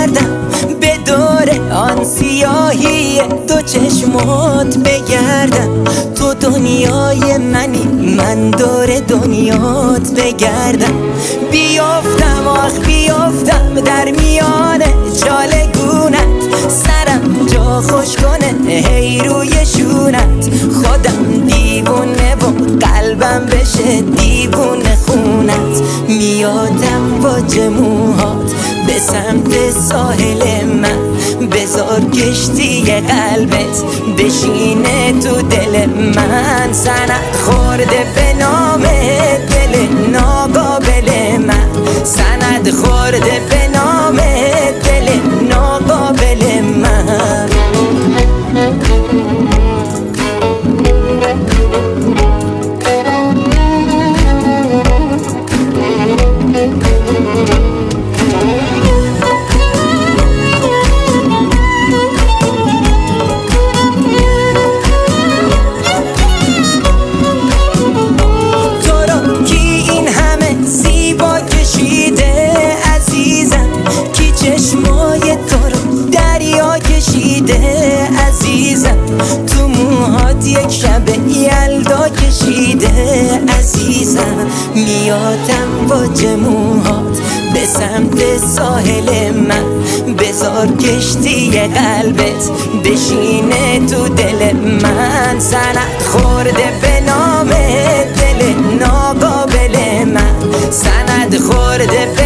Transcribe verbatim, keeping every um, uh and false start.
بگردم به دور آن سیاهی دو چشمات بگردم. تو دنیای منی من دور دنیات بگردم. بیافتم آخ بیافتم در میان جالگونت، سرم جا خوش کنه هی روی شونت. خودم دیوونه و قلبم بشه دیوونه خونت. میادم با جموهات به سمت ساحل من، بذار کشتی قلبت بشینه تو دل من. سند خورده به نام دل ناقابل من، سند خورده به نام دل ناقابل من. عزیزم تو موهات یک شب یلدا کشیده عزیزم. میادم با جموهات به سمت ساحل من، بذار کشتی قلبت بشینه تو دل من. سند خورده به نام دل ناقابل من، سند خورده به